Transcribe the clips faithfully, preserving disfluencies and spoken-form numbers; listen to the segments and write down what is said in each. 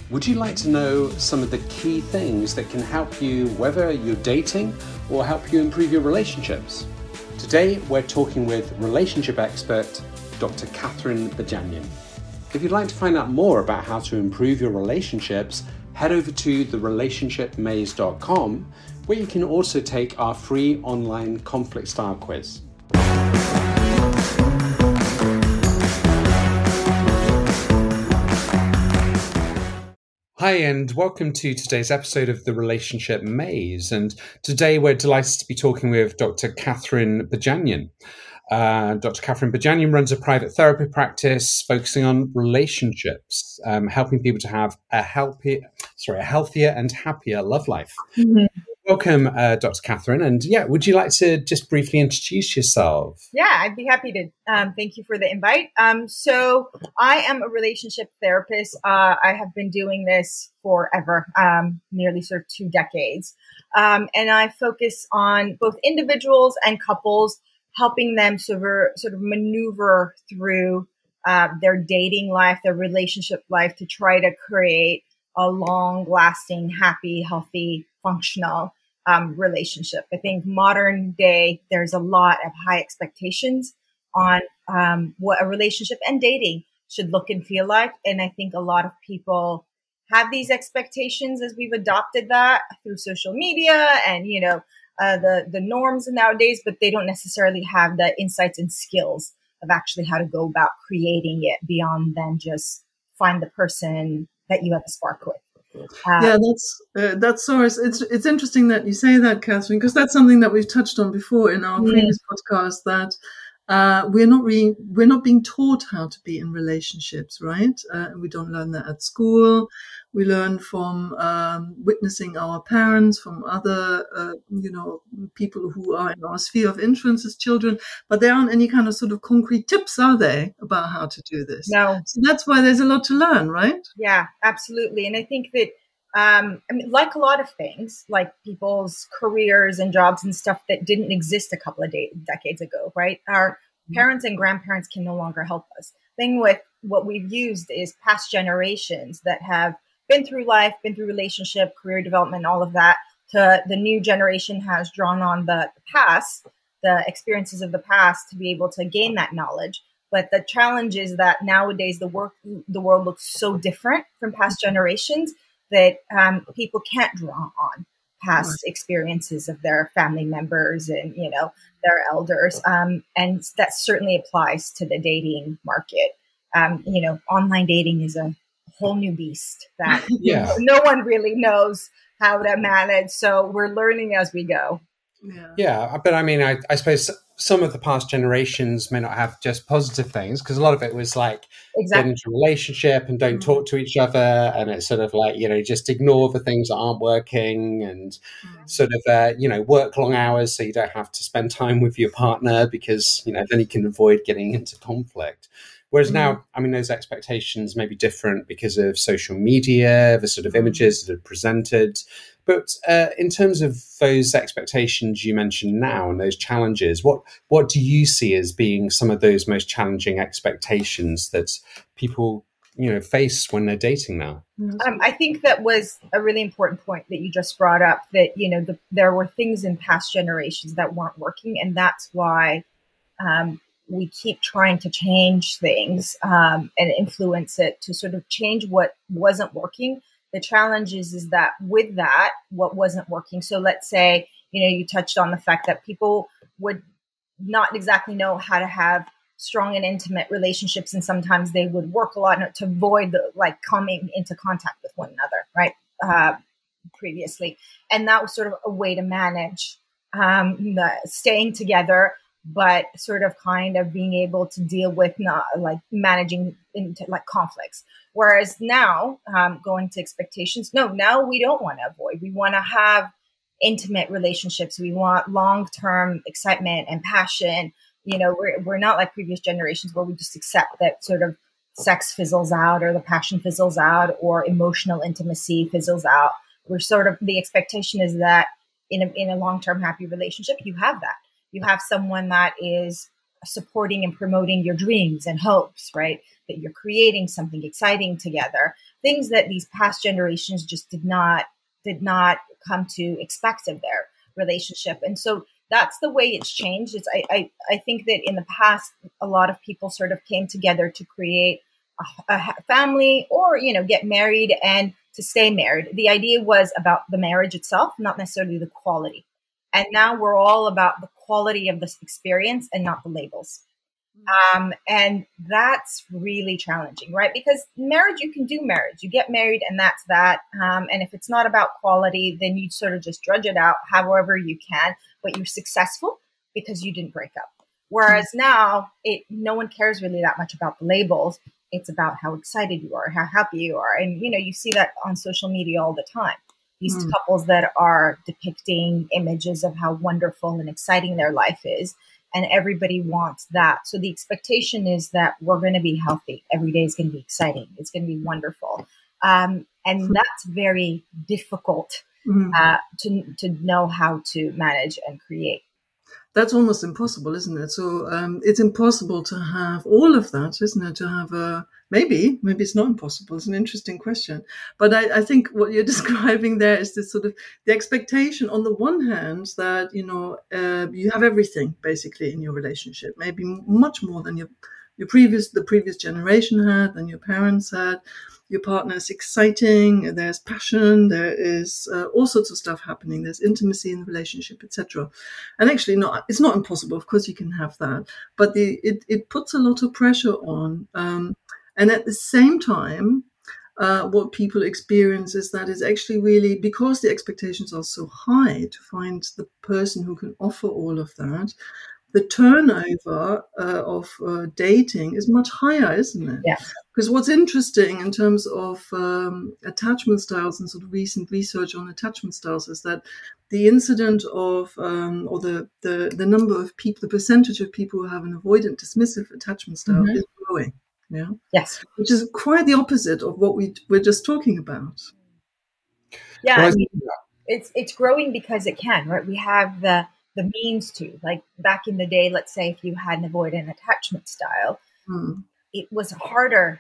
Would you like to know some of the key things that can help you, whether you're dating or help you improve your relationships? Today, we're talking with relationship expert, Doctor Catherine Bajanyan. If you'd like to find out more about how to improve your relationships, head over to the relationship maze dot com, where you can also take our free online conflict style quiz. Hi, and welcome to today's episode of The Relationship Maze. And today we're delighted to be talking with Doctor Catherine Bajanyan. Uh, Doctor Catherine Bajanyan runs a private therapy practice focusing on relationships, um, helping people to have a healthy, sorry, a healthier and happier love life. Mm-hmm. Welcome, uh, Doctor Catherine. And yeah, would you like to just briefly introduce yourself? Yeah, I'd be happy to. Um, thank you for the invite. Um, so I am a relationship therapist. Uh, I have been doing this forever, um, nearly sort of two decades. Um, and I focus on both individuals and couples, helping them sort of, sort of maneuver through uh, their dating life, their relationship life, to try to create a long-lasting, happy, healthy, functional um, relationship. I think modern day, there's a lot of high expectations on um, what a relationship and dating should look and feel like. And I think a lot of people have these expectations as we've adopted that through social media and, you know, uh, the, the norms nowadays, but they don't necessarily have the insights and skills of actually how to go about creating it beyond than just find the person that you have a spark with. Um, yeah, that's uh, that's so it's, it's it's interesting that you say that, Catherine, because that's something that we've touched on before in our yeah. previous podcast. That uh, we're not really we're not being taught how to be in relationships, right? Uh, we don't learn that at school. We learn from um, witnessing our parents, from other uh, you know people who are in our sphere of influence as children. But there aren't any kind of sort of concrete tips, are they, about how to do this? No. So that's why there's a lot to learn, right? Yeah, absolutely. And I think that. Um, I mean, like a lot of things, like people's careers and jobs and stuff that didn't exist a couple of de- decades ago, right? Our parents and grandparents can no longer help us. Thing with what we've used is past generations that have been through life, been through relationship, career development, all of that. To the new generation has drawn on the past, the experiences of the past to be able to gain that knowledge. But the challenge is that nowadays the work, the world looks so different from past generations that um, people can't draw on past experiences of their family members and, you know, their elders. Um, and that certainly applies to the dating market. Um, you know, online dating is a whole new beast that yeah. no one really knows how to manage. So we're learning as we go. Yeah, yeah, but I mean, I, I suppose some of the past generations may not have just positive things, because a lot of it was like exactly. get into a relationship and don't mm. talk to each other, and it's sort of like, you know, just ignore the things that aren't working, and mm. sort of uh, you know, work long hours so you don't have to spend time with your partner, because, you know, then you can avoid getting into conflict. Whereas mm. now, I mean, those expectations may be different because of social media, the sort of images that are presented. But uh, in terms of those expectations you mentioned now and those challenges, what what do you see as being some of those most challenging expectations that people, you know, face when they're dating now? Um, I think that was a really important point that you just brought up, that, you know, the, there were things in past generations that weren't working. And that's why um, we keep trying to change things um, and influence it to sort of change what wasn't working. The challenge is, is that with that, what wasn't working. So let's say, you know, you touched on the fact that people would not exactly know how to have strong and intimate relationships. And sometimes they would work a lot to avoid the, like coming into contact with one another, right? Uh, previously. And that was sort of a way to manage um, the staying together, but sort of kind of being able to deal with not like managing into like conflicts. Whereas now, um, going to expectations, no, now we don't want to avoid. We want to have intimate relationships. We want long-term excitement and passion. You know, we're we're not like previous generations where we just accept that sort of sex fizzles out or the passion fizzles out or emotional intimacy fizzles out. We're sort of, the expectation is that in a, in a long-term happy relationship, you have that. You have someone that is supporting and promoting your dreams and hopes, right? That you're creating something exciting together. I things that these past generations just did not did not come to expect of their relationship. And so that's the way it's changed. It's, I, I, I think that in the past, a lot of people sort of came together to create a, a family or, you know, get married and to stay married. The idea was about the marriage itself, not necessarily the quality. And now we're all about the quality of this experience and not the labels. Um, and that's really challenging, right? Because marriage, you can do marriage. You get married and that's that. Um, and if it's not about quality, then you sort of just drudge it out however you can, but you're successful because you didn't break up. Whereas now, it no one cares really that much about the labels. It's about how excited you are, how happy you are. And, you know, you see that on social media all the time. These mm. couples that are depicting images of how wonderful and exciting their life is. And everybody wants that. So the expectation is that we're going to be healthy. Every day is going to be exciting. It's going to be wonderful. Um, and that's very difficult mm. uh, to, to know how to manage and create. That's almost impossible, isn't it? So um, it's impossible to have all of that, isn't it? To have a, maybe, maybe it's not impossible. It's an interesting question. But I, I think what you're describing there is this sort of the expectation on the one hand that, you know, uh, you have everything basically in your relationship, maybe much more than your, your previous, the previous generation had, than your parents had. Your partner is exciting, there's passion, there is uh, all sorts of stuff happening, there's intimacy in the relationship, et cetera. And actually, not, it's not impossible. Of course, you can have that, but the, it, it puts a lot of pressure on. Um, and at the same time, uh, what people experience is that it's actually really, because the expectations are so high to find the person who can offer all of that, the turnover uh, of uh, dating is much higher, isn't it? Yeah. Because what's interesting in terms of um, attachment styles and sort of recent research on attachment styles is that the incident of, um, or the, the, the number of people, the percentage of people who have an avoidant dismissive attachment style mm-hmm. is growing. Yeah. Yes. Which is quite the opposite of what we we're just talking about. Yeah. Well, I mean, it's it's growing because it can, right? We have the the means to, like back in the day, let's say if you had an avoidant attachment style, mm. it was harder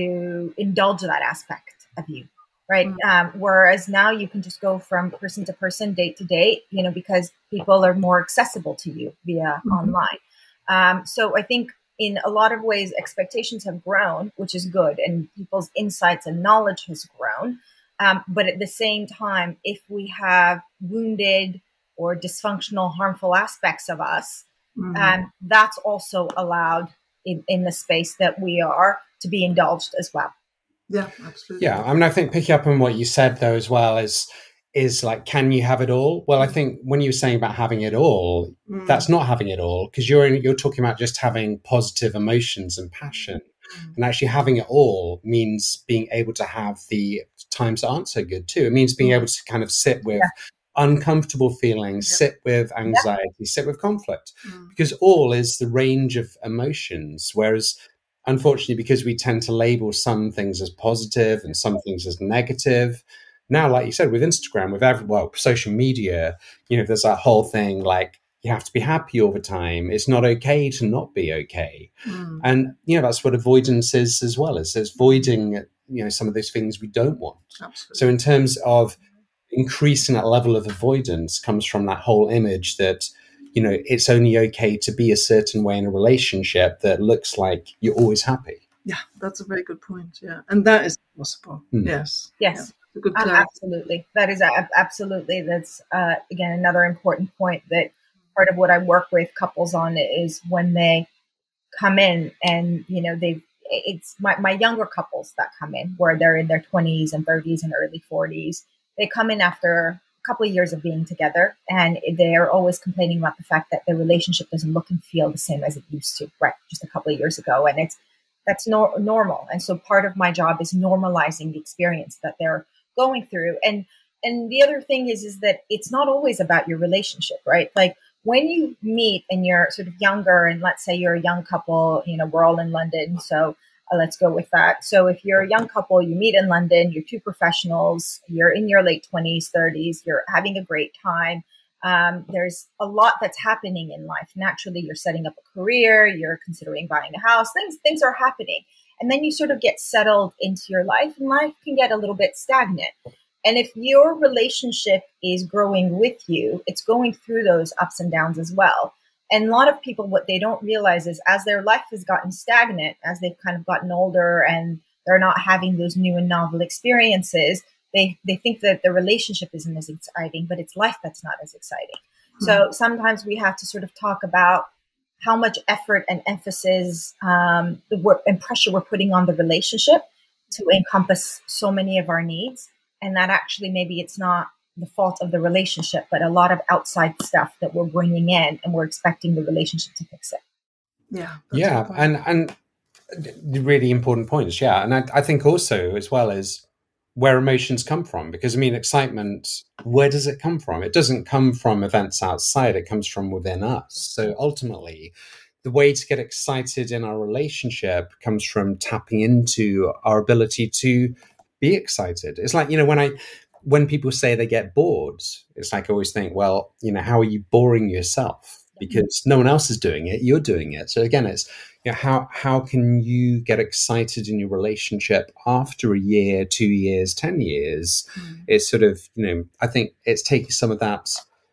to indulge that aspect of you, right? Mm. Um, whereas now you can just go from person to person, date to date, you know, because people are more accessible to you via mm-hmm. online. Um, so I think in a lot of ways, expectations have grown, which is good, and people's insights and knowledge has grown. Um, but at the same time, if we have wounded or dysfunctional, harmful aspects of us, mm-hmm. um, that's also allowed in, in the space that we are to be indulged as well. Yeah, absolutely. Yeah, I mean, I think picking up on what you said, though, as well, is, is like, can you have it all? Well, I think when you were saying about having it all, mm. that's not having it all, because you're, in, you're talking about just having positive emotions and passion. Mm. And actually having it all means being able to have the times that aren't so good, too. It means being able to kind of sit with... Yeah. uncomfortable feelings, yep. sit with anxiety, yep. sit with conflict, mm. because all is the range of emotions. Whereas, unfortunately, because we tend to label some things as positive and some things as negative, now, like you said, with Instagram, with every, well, social media, you know, there's that whole thing like you have to be happy all the time. It's not okay to not be okay. Mm. And, you know, that's what avoidance is as well. It's, it's voiding, you know, some of those things we don't want. Absolutely. So in terms of increasing that level of avoidance comes from that whole image that, you know, it's only okay to be a certain way in a relationship that looks like you're always happy. Yeah, that's a very good point. Yeah. And that is possible. Mm. Yes. Yes. Yeah, a good um, absolutely. That is a, absolutely. That's, uh, again, another important point that part of what I work with couples on is when they come in and, you know, they've, it's my, my younger couples that come in where they're in their twenties and thirties and early forties. They come in after a couple of years of being together, and they're always complaining about the fact that their relationship doesn't look and feel the same as it used to, right? Just a couple of years ago. And it's, that's no, normal. And so part of my job is normalizing the experience that they're going through. And, and the other thing is, is that it's not always about your relationship, right? Like when you meet and you're sort of younger, and let's say you're a young couple, you know, we're all in London. So Uh, let's go with that. So if you're a young couple, you meet in London, you're two professionals, you're in your late twenties, thirties, you're having a great time. Um, there's a lot that's happening in life. Naturally, you're setting up a career, you're considering buying a house, things, things are happening. And then you sort of get settled into your life, and life can get a little bit stagnant. And if your relationship is growing with you, it's going through those ups and downs as well. And a lot of people, what they don't realize is as their life has gotten stagnant, as they've kind of gotten older and they're not having those new and novel experiences, they, they think that the relationship isn't as exciting, but it's life that's not as exciting. Mm-hmm. So sometimes we have to sort of talk about how much effort and emphasis um, the work and pressure we're putting on the relationship to encompass so many of our needs. And that actually maybe it's not the fault of the relationship, but a lot of outside stuff that we're bringing in and we're expecting the relationship to fix it. Yeah. Yeah. And, and really important points. Yeah. And I, I think also as well as where emotions come from, because I mean, excitement, where does it come from? It doesn't come from events outside. It comes from within us. So ultimately, the way to get excited in our relationship comes from tapping into our ability to be excited. It's like, you know, when I, when people say they get bored, it's like I always think, well, you know, how are you boring yourself? Because no one else is doing it, you're doing it. So again, it's, you know, how how can you get excited in your relationship after a year, two years, ten years? Mm. It's sort of, you know, I think it's taking some of that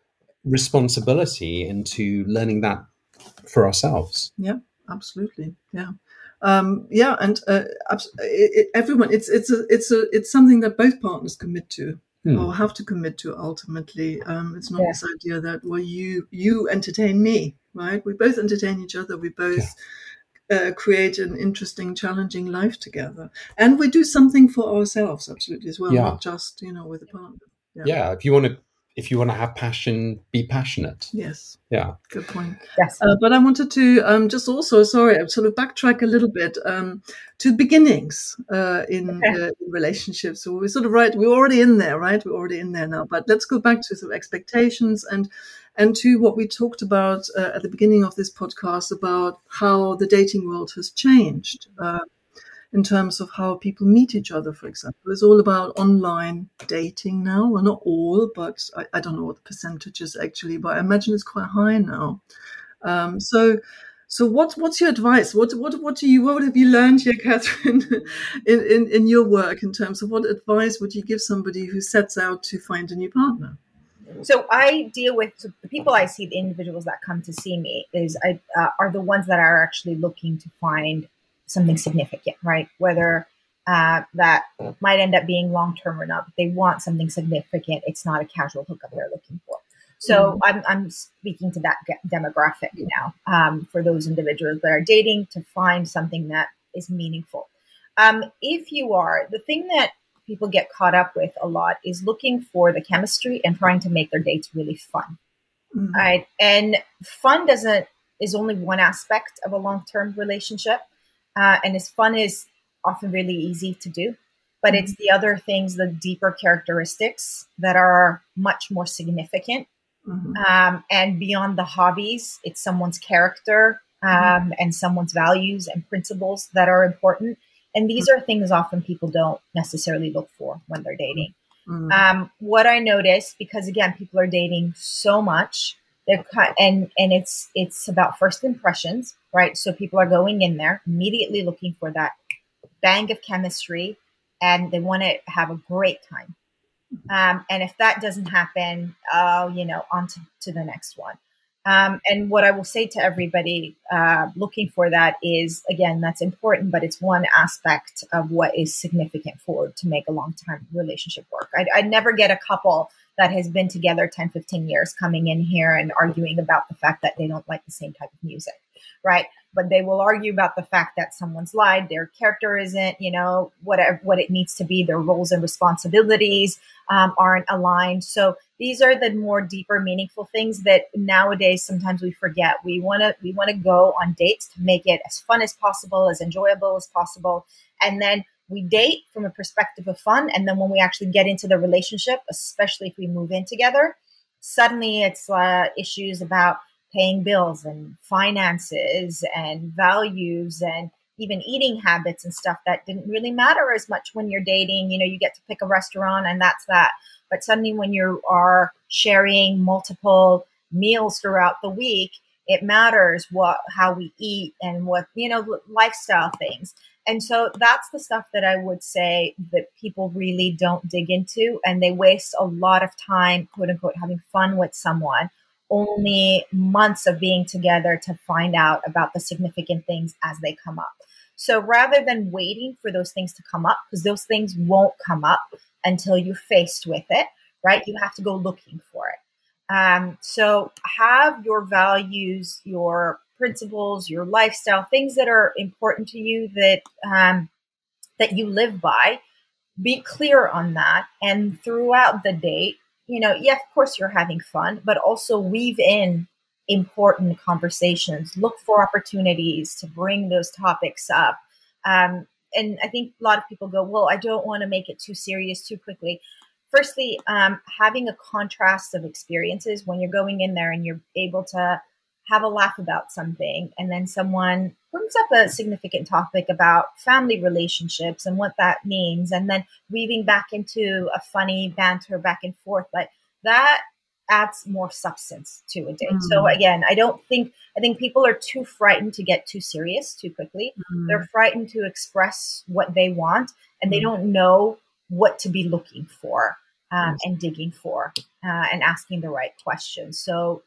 responsibility into learning that for ourselves. Yeah, absolutely. Yeah. Um, yeah, and uh, it, it, everyone, it's it's a, it's a, it's something that both partners commit to hmm. or have to commit to. Ultimately, um, it's not yeah. this idea that well, you you entertain me, right? We both entertain each other. We both yeah. uh, create an interesting, challenging life together, and we do something for ourselves, absolutely as well, yeah. not just you know with a partner. Yeah, yeah if you want to. If you want to have passion, be passionate. Yes. Yeah. Good point. Yes. Uh, but I wanted to um, just also, sorry, I'm sort of backtrack a little bit um, to beginnings uh, in, okay. uh, in relationships. So we're sort of right, we're already in there, right? We're already in there now. But let's go back to sort of expectations and and to what we talked about uh, at the beginning of this podcast about how the dating world has changed. Uh, in terms of how people meet each other, for example. It's all about online dating now. Well, not all, but I, I don't know what the percentage is actually, but I imagine it's quite high now. Um, so so what, what's your advice? What what what do you what have you learned here, Catherine, in, in, in your work in terms of what advice would you give somebody who sets out to find a new partner? So I deal with so the people I see, the individuals that come to see me, is I uh, are the ones that are actually looking to find something significant, right? Whether uh, that might end up being long-term or not, but they want something significant. It's not a casual hookup they're looking for. So mm-hmm. I'm, I'm speaking to that demographic now um, for those individuals that are dating to find something that is meaningful. Um, if you are, the thing that people get caught up with a lot is looking for the chemistry and trying to make their dates really fun, mm-hmm. right? And fun doesn't is only one aspect of a long-term relationship. Uh, and as fun is often really easy to do, but mm-hmm. it's the other things, the deeper characteristics that are much more significant. Mm-hmm. Um, and beyond the hobbies, it's someone's character um, mm-hmm. and someone's values and principles that are important. And these mm-hmm. are things often people don't necessarily look for when they're dating. Mm-hmm. Um, what I notice, because again, people are dating so much, they're and and it's it's about first impressions, right? So people are going in there immediately looking for that bang of chemistry, and they want to have a great time. Um, and if that doesn't happen, oh, you know, on to, to the next one. Um, and what I will say to everybody uh, looking for that is, again, that's important, but it's one aspect of what is significant for to make a long-term relationship work. I'd, I'd never get a couple that has been together ten, fifteen years coming in here and arguing about the fact that they don't like the same type of music, right? But they will argue about the fact that someone's lied, their character isn't, you know, whatever, what it needs to be, their roles and responsibilities um, aren't aligned. So these are the more deeper, meaningful things that nowadays sometimes we forget. We want to we want to go on dates to make it as fun as possible, as enjoyable as possible. And then we date from a perspective of fun. And then when we actually get into the relationship, especially if we move in together, suddenly it's uh, issues about paying bills and finances and values and even eating habits and stuff that didn't really matter as much when you're dating. You know, you get to pick a restaurant and that's that. But suddenly when you are sharing multiple meals throughout the week, it matters what how we eat and what, you know, lifestyle things. And so that's the stuff that I would say that people really don't dig into, and they waste a lot of time, quote unquote, having fun with someone, only months of being together to find out about the significant things as they come up. So rather than waiting for those things to come up, because those things won't come up until you're faced with it, right? You have to go looking for it. Um, so have your values, your principles, your lifestyle, things that are important to you that um, that you live by. Be clear on that, and throughout the date, you know, yeah, of course you're having fun, but also weave in important conversations. Look for opportunities to bring those topics up. Um, and I think a lot of people go, well, I don't want to make it too serious too quickly. Firstly, um, having a contrast of experiences when you're going in there and you're able to have a laugh about something, and then someone brings up a significant topic about family relationships and what that means, and then weaving back into a funny banter back and forth, like that adds more substance to a date. Mm. So again, I don't think, I think people are too frightened to get too serious too quickly. Mm. They're frightened to express what they want, and mm. they don't know what to be looking for um, yes. and digging for uh, and asking the right questions. So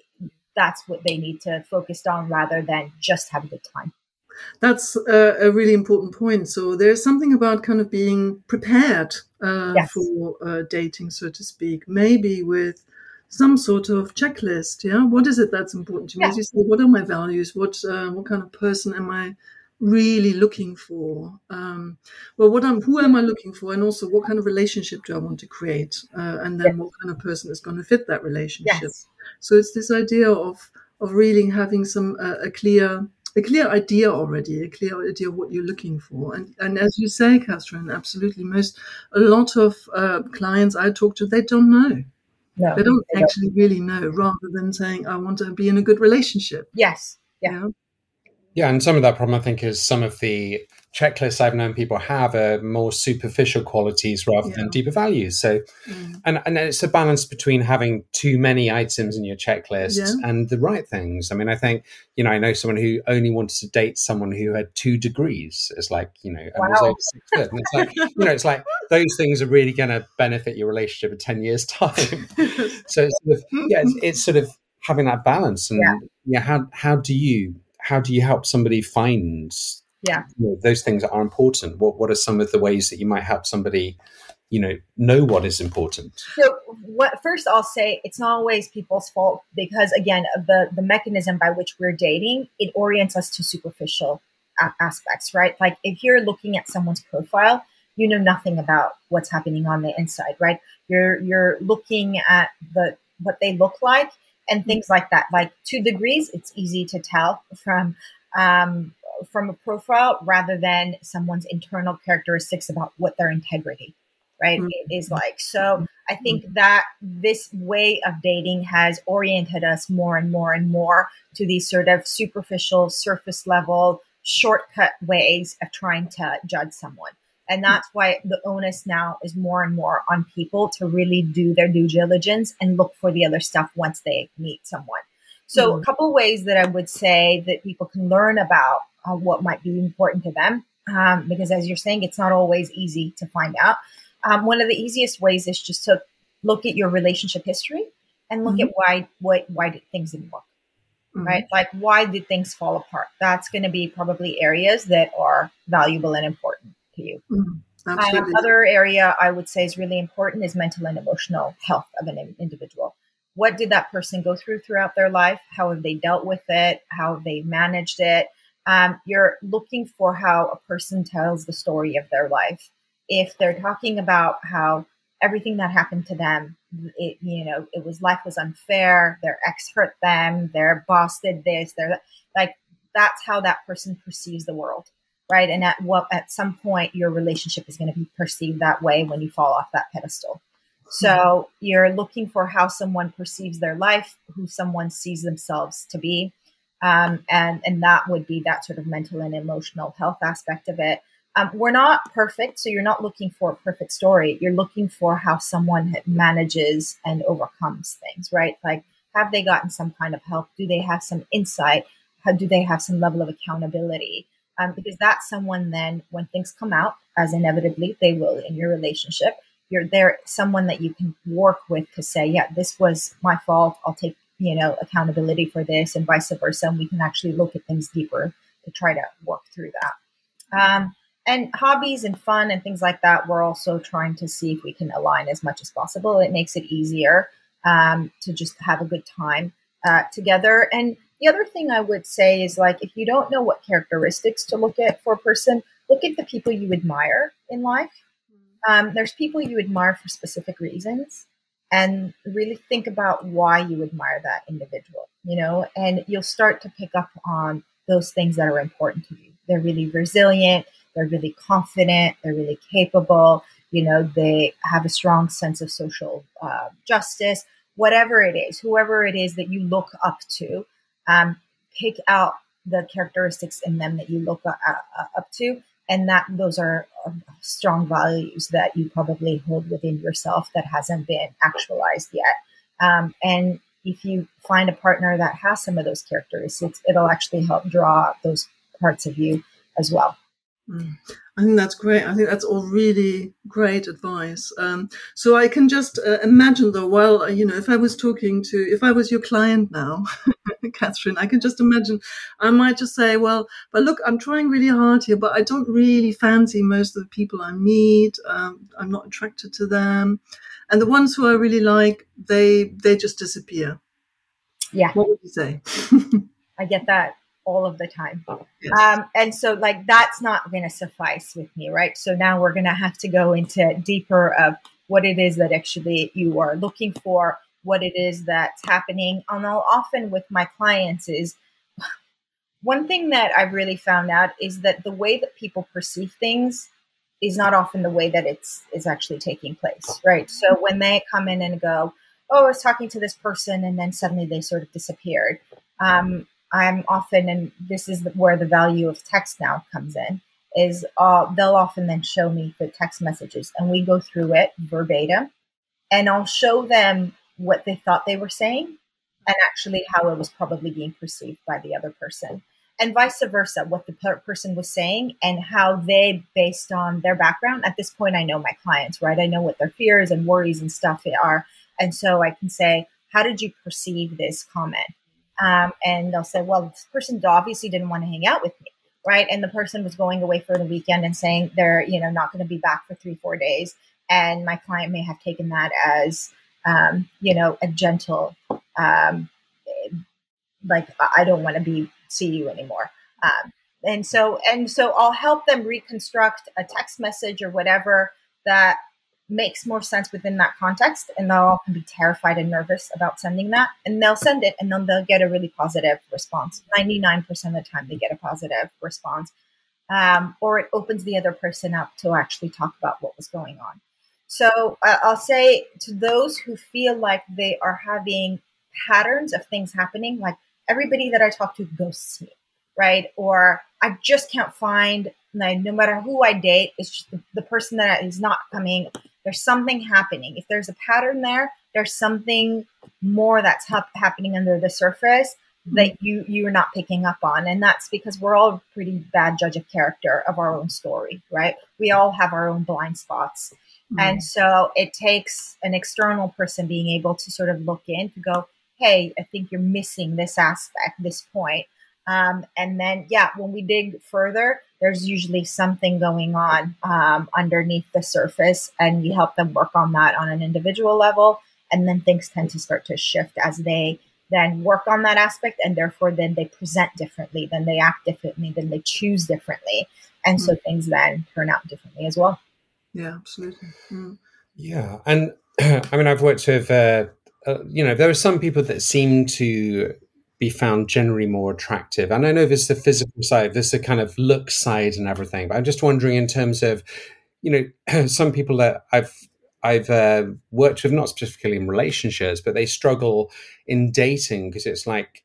that's what they need to focus on rather than just have a good time. That's a, a really important point. So there's something about kind of being prepared uh, yes. for uh, dating, so to speak, maybe with some sort of checklist. Yeah. What is it that's important to me? Yeah. As you say, what are my values? What, uh, what kind of person am I really looking for? Um, well, what am, who am I looking for? And also what kind of relationship do I want to create? Uh, and then yes. what kind of person is going to fit that relationship? Yes. So it's this idea of, of really having some, uh, a clear, a clear idea already, a clear idea of what you're looking for. And, and as you say, Catherine, absolutely. Most, a lot of uh, clients I talk to, they don't know. No, they don't they actually don't. really know, rather than saying, I want to be in a good relationship. Yes. Yeah. You know? Yeah, and some of that problem, I think, is some of the checklists I've known people have are more superficial qualities rather yeah. than deeper values. So, mm. and, and it's a balance between having too many items in your checklist yeah. and the right things. I mean, I think, you know, I know someone who only wanted to date someone who had two degrees. It's like, you know, and wow. was over six foot. And it's like, you know, it's like those things are really going to benefit your relationship in ten years' time. So, it's sort of, yeah, it's, it's sort of having that balance. And yeah, yeah how how do you how do you help somebody find yeah you know, those things that are important? What what are some of the ways that you might help somebody, you know, know what is important? So what first I'll say, it's not always people's fault, because again, the the mechanism by which we're dating, it orients us to superficial a- aspects, right? Like if you're looking at someone's profile, you know nothing about what's happening on the inside, right? You're you're looking at the what they look like and things like that. Like two degrees, it's easy to tell from um, from a profile rather than someone's internal characteristics about what their integrity, right, mm-hmm. is like. So I think that this way of dating has oriented us more and more and more to these sort of superficial, surface level, shortcut ways of trying to judge someone. And that's why the onus now is more and more on people to really do their due diligence and look for the other stuff once they meet someone. So mm. a couple of ways that I would say that people can learn about uh, what might be important to them, um, because as you're saying, it's not always easy to find out. Um, one of the easiest ways is just to look at your relationship history and look mm-hmm. at why, why, why did things didn't work, mm-hmm. right? Like why did things fall apart? That's going to be probably areas that are valuable and important to you. Mm, um, other area I would say is really important is mental and emotional health of an individual. What did that person go through throughout their life? How have they dealt with it? How have they managed it? Um, you're looking for how a person tells the story of their life. If they're talking about how everything that happened to them, it, you know, it was life was unfair, their ex hurt them, their boss did this, they're like, that's how that person perceives the world. Right. And at what at some point, your relationship is going to be perceived that way when you fall off that pedestal. So mm-hmm. you're looking for how someone perceives their life, who someone sees themselves to be. Um, and, and that would be that sort of mental and emotional health aspect of it. Um, we're not perfect. So you're not looking for a perfect story. You're looking for how someone manages and overcomes things, right? Like, have they gotten some kind of help? Do they have some insight? How do they have some level of accountability? Um, because that's someone then, when things come out, as inevitably they will in your relationship, you're there, someone that you can work with to say, yeah, this was my fault. I'll take, you know, accountability for this, and vice versa. And we can actually look at things deeper to try to work through that. Um, and hobbies and fun and things like that, we're also trying to see if we can align as much as possible. It makes it easier um, to just have a good time uh, together. And the other thing I would say is, like, if you don't know what characteristics to look at for a person, look at the people you admire in life. Um, there's people you admire for specific reasons, and really think about why you admire that individual, you know, and you'll start to pick up on those things that are important to you. They're really resilient. They're really confident. They're really capable. You know, they have a strong sense of social uh, justice, whatever it is, whoever it is that you look up to, um, pick out the characteristics in them that you look uh, uh, up to. And that those are uh, strong values that you probably hold within yourself that hasn't been actualized yet. Um, and if you find a partner that has some of those characteristics, it'll actually help draw those parts of you as well. Mm. I think that's great. I think that's all really great advice. Um, so I can just uh, imagine, though, well, you know, if I was talking to, if I was your client now, Catherine, I can just imagine, I might just say, well, but look, I'm trying really hard here, but I don't really fancy most of the people I meet. Um, I'm not attracted to them. And the ones who I really like, they they just disappear. Yeah. What would you say? I get that all of the time. Yes. Um, and so, like, that's not going to suffice with me, right? So now we're going to have to go into deeper of what it is that actually you are looking for, what it is that's happening. And I'll often with my clients is, one thing that I've really found out is that the way that people perceive things is not often the way that it's is actually taking place, right? So when they come in and go, oh, I was talking to this person, and then suddenly they sort of disappeared. Um, I'm often, and this is where the value of text now comes in, is uh, they'll often then show me the text messages, and we go through it verbatim, and I'll show them what they thought they were saying and actually how it was probably being perceived by the other person, and vice versa, what the per- person was saying and how they, based on their background. At this point, I know my clients, right? I know what their fears and worries and stuff are. And so I can say, how did you perceive this comment? Um, and they'll say, well, this person obviously didn't want to hang out with me, right? And the person was going away for the weekend and saying they're, you know, not going to be back for three, four days. And my client may have taken that as, um, you know, a gentle, um, like, I don't want to be see you anymore. Um, and so, and so I'll help them reconstruct a text message or whatever that makes more sense within that context, and they'll often be terrified and nervous about sending that, and they'll send it, and then they'll get a really positive response. ninety-nine percent of the time they get a positive response, um, or it opens the other person up to actually talk about what was going on. So uh, I'll say to those who feel like they are having patterns of things happening, like everybody that I talk to ghosts me, right? Or I just can't find, like, no matter who I date, it's just the, the person that is not coming. There's something happening. If there's a pattern there, there's something more that's ha- happening under the surface that you, you're not picking up on. And that's because we're all a pretty bad judge of character of our own story, right? We all have our own blind spots. Mm-hmm. And so it takes an external person being able to sort of look in to go, hey, I think you're missing this aspect, this point. Um, and then, yeah, when we dig further, there's usually something going on um, underneath the surface, and we help them work on that on an individual level. And then things tend to start to shift as they then work on that aspect, and therefore then they present differently, then they act differently, then they choose differently. And mm. so things then turn out differently as well. Yeah, absolutely. Mm. Yeah. And I mean, I've worked with, uh, uh, you know, there are some people that seem to be found generally more attractive. And I know there's the physical side, there's the kind of look side and everything, but I'm just wondering in terms of, you know, some people that I've, I've uh, worked with, not specifically in relationships, but they struggle in dating because it's like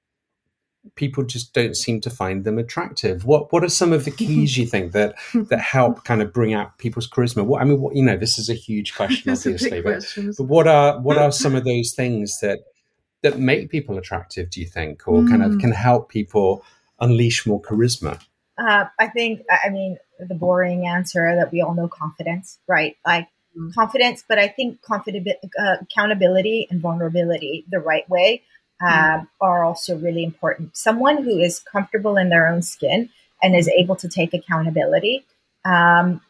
people just don't seem to find them attractive. What What are some of the keys you think that that help kind of bring out people's charisma? What I mean, what, you know, this is a huge question, obviously, but, but what are what are some of those things that that make people attractive, do you think, or mm. kind of can help people unleash more charisma? Uh, I think, I mean, the boring answer that we all know, confidence, right? Like mm-hmm. confidence, but I think confident, uh, accountability and vulnerability the right way um, mm-hmm. are also really important. Someone who is comfortable in their own skin and is able to take accountability um,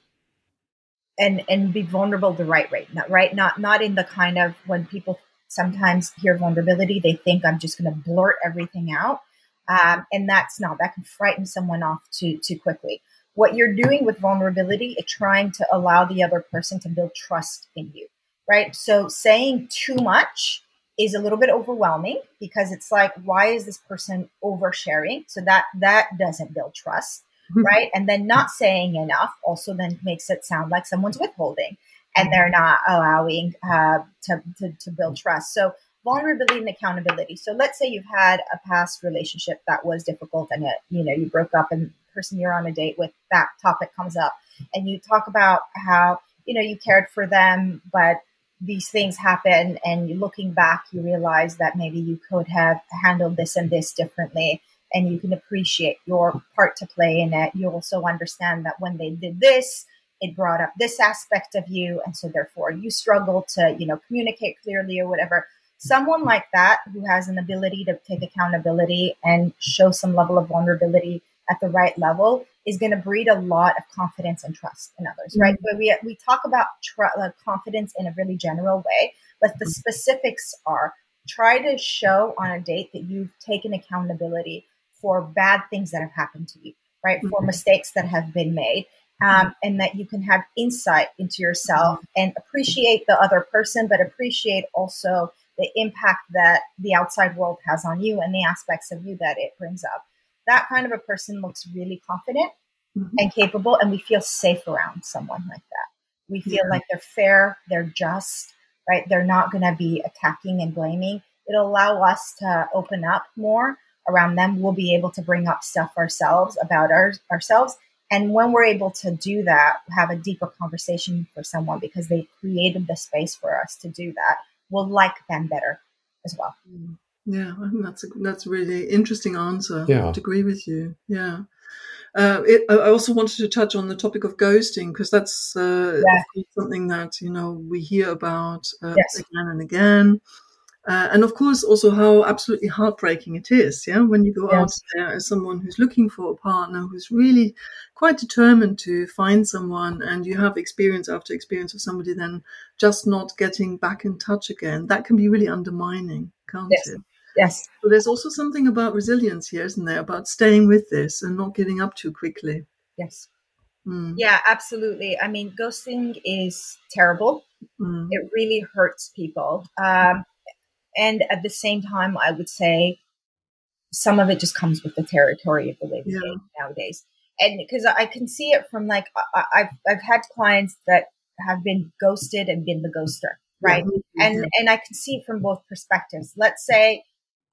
and and be vulnerable the right way, not right, not not in the kind of when people sometimes hear vulnerability, they think I'm just going to blurt everything out. Um, and that's not, that can frighten someone off too, too quickly. What you're doing with vulnerability is trying to allow the other person to build trust in you, right? So saying too much is a little bit overwhelming because it's like, why is this person oversharing? So that, that doesn't build trust, right? And then not saying enough also then makes it sound like someone's withholding and they're not allowing uh, to, to, to build trust. So vulnerability and accountability. So let's say you've had a past relationship that was difficult and it, you know, you broke up and the person you're on a date with, that topic comes up and you talk about how, you know, you cared for them, but these things happen and looking back, you realize that maybe you could have handled this and this differently and you can appreciate your part to play in it. You also understand that when they did this, it brought up this aspect of you. And so therefore you struggle to, you know, communicate clearly or whatever. Someone like that who has an ability to take accountability and show some level of vulnerability at the right level is going to breed a lot of confidence and trust in others, right? Mm-hmm. But we we talk about tr- uh, confidence in a really general way, but the specifics are try to show on a date that you've taken accountability for bad things that have happened to you, right? Mm-hmm. For mistakes that have been made. Um, and that you can have insight into yourself and appreciate the other person, but appreciate also the impact that the outside world has on you and the aspects of you that it brings up. That kind of a person looks really confident mm-hmm. and capable, and we feel safe around someone like that. We feel yeah. like they're fair, they're just, right? They're not going to be attacking and blaming. It'll allow us to open up more around them. We'll be able to bring up stuff ourselves about our, ourselves. And when we're able to do that, have a deeper conversation for someone because they created the space for us to do that, we'll like them better as well. Yeah, I think that's a that's a really interesting answer. Yeah. I would agree with you. Yeah. Uh, it, I also wanted to touch on the topic of ghosting because that's uh, yeah. something that, you know, we hear about uh, yes. again and again. Uh, and of course, also how absolutely heartbreaking it is, yeah, when you go yes. out there as someone who's looking for a partner, who's really quite determined to find someone, and you have experience after experience of somebody then just not getting back in touch again. That can be really undermining, can't yes. it? Yes. So there's also something about resilience here, isn't there? About staying with this and not giving up too quickly. Yes. Mm. Yeah, absolutely. I mean, ghosting is terrible. Mm. It really hurts people. Um, And at the same time, I would say some of it just comes with the territory of the way we yeah. date nowadays. And because I can see it from like, I, I've, I've had clients that have been ghosted and been the ghoster, right? Yeah. And, and I can see it from both perspectives. Let's say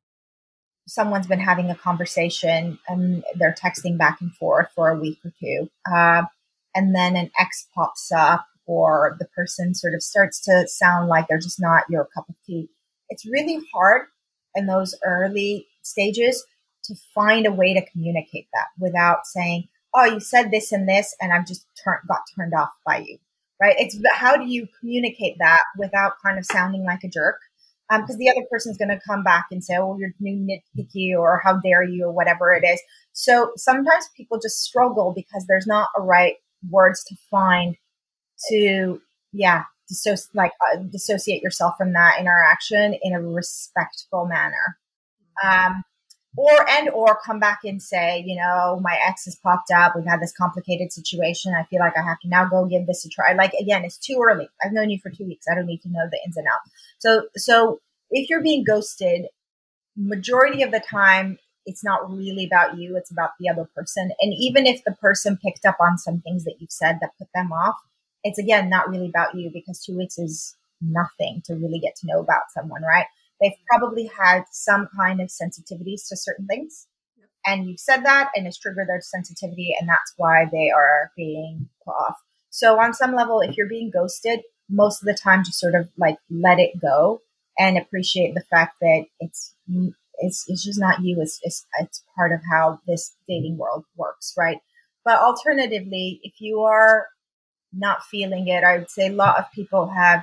someone's been having a conversation and they're texting back and forth for a week or two. Uh, and then an ex pops up or the person sort of starts to sound like they're just not your cup of tea. It's really hard in those early stages to find a way to communicate that without saying, oh, you said this and this, and I've just tur- got turned off by you, right? It's how do you communicate that without kind of sounding like a jerk? Because um, the other person's going to come back and say, oh, you're new nitpicky or how dare you or whatever it is. So sometimes people just struggle because there's not a right words to find to, yeah, Dissoci- like uh, dissociate yourself from that interaction in a respectful manner, um, or and or come back and say, you know, my ex has popped up. We've had this complicated situation. I feel like I have to now go give this a try. Like again, it's too early. I've known you for two weeks. I don't need to know the ins and outs. So, so if you're being ghosted, majority of the time, it's not really about you. It's about the other person. And even if the person picked up on some things that you've said that put them off, it's, again, not really about you because two weeks is nothing to really get to know about someone, right? They've probably had some kind of sensitivities to certain things. Yep. And you've said that and it's triggered their sensitivity and that's why they are being put off. So on some level, if you're being ghosted, most of the time just sort of like let it go and appreciate the fact that it's it's, it's just not you. It's, it's, it's part of how this dating world works, right? But alternatively, if you are not feeling it, I would say a lot of people have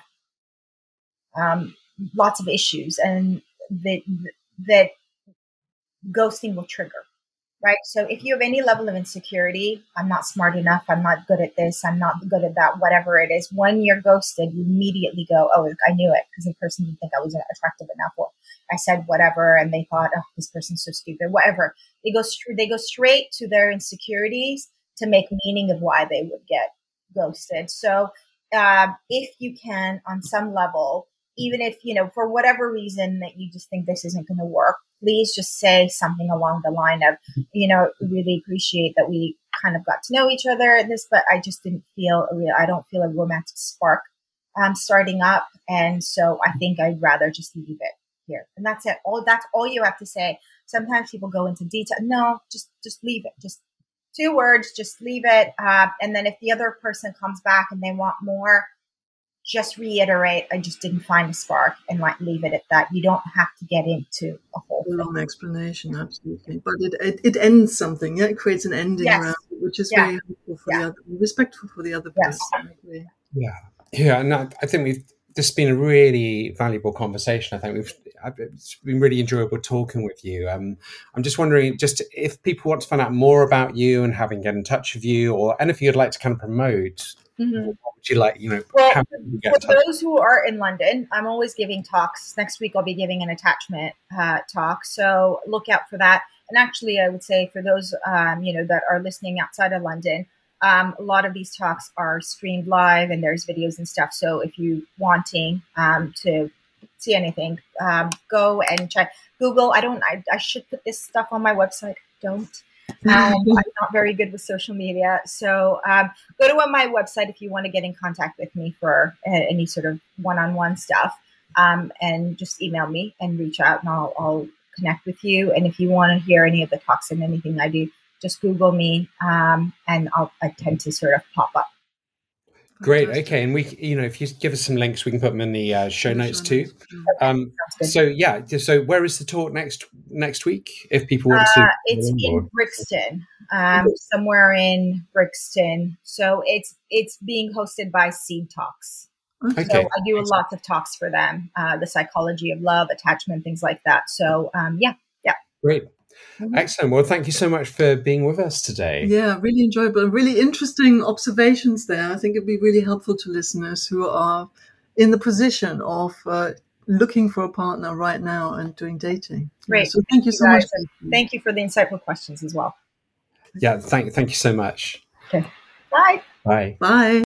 um, lots of issues, and that that ghosting will trigger, right? So if you have any level of insecurity, I'm not smart enough, I'm not good at this, I'm not good at that, whatever it is, when you're ghosted, you immediately go, oh, I knew it, because the person didn't think I was attractive enough, or I said whatever, and they thought, oh, this person's so stupid, whatever. They go, st- they go straight to their insecurities to make meaning of why they would get ghosted. So um, if you can, on some level, even if, you know, for whatever reason that you just think this isn't going to work, please just say something along the line of, you know, really appreciate that we kind of got to know each other in this, but I just didn't feel a real, I don't feel a romantic spark um, starting up. And so I think I'd rather just leave it here. And that's it. All that's all you have to say. Sometimes people go into detail. No, just, just leave it. Just two words, just leave it. Uh, and then if the other person comes back and they want more, just reiterate, I just didn't find a spark, and like leave it at that. You don't have to get into a whole thing. Long explanation, absolutely. But it, it it ends something. Yeah, it creates an ending yes. around it, which is yeah. very helpful for yeah. the other, respectful for the other yes. person. Yeah, yeah. No, I think we've. This has been a really valuable conversation. I think we've. It's been really enjoyable talking with you. Um, I'm just wondering, just if people want to find out more about you and having get in touch with you, or and if you'd like to kind of promote. Mm-hmm. What would you like, you know, well, how you get for those who are in London, I'm always giving talks. Next week, I'll be giving an attachment uh, talk. So look out for that. And actually, I would say for those, um, you know, that are listening outside of London, um, a lot of these talks are streamed live and there's videos and stuff. So if you're wanting um, to see anything, um, go and check Google. I don't, I, I should put this stuff on my website. Don't. Um, I'm not very good with social media. So um, go to my website if you want to get in contact with me for uh, any sort of one-on-one stuff, um, and just email me and reach out and I'll, I'll connect with you. And if you want to hear any of the talks and anything I do, just Google me um, and I'll I tend to sort of pop up. Great. Okay. And we, you know, if you give us some links, we can put them in the uh, show notes too. Um, so yeah. So where is the talk next next week? If people want to, uh, it's in Brixton, um, somewhere in Brixton. So it's it's being hosted by Seed Talks. Okay. So I do a lot of talks for them, uh, the psychology of love, attachment, things like that. So um, yeah, yeah. Great. Mm-hmm. Excellent. Well, thank you so much for being with us today. Yeah, really enjoyable. Really interesting observations there. I think it'd be really helpful to listeners who are in the position of uh, looking for a partner right now and doing dating. Great. Yeah, so thank you so guys. much. Thank you for the insightful questions as well. Yeah, thank, thank you so much. Okay. Bye. Bye. Bye.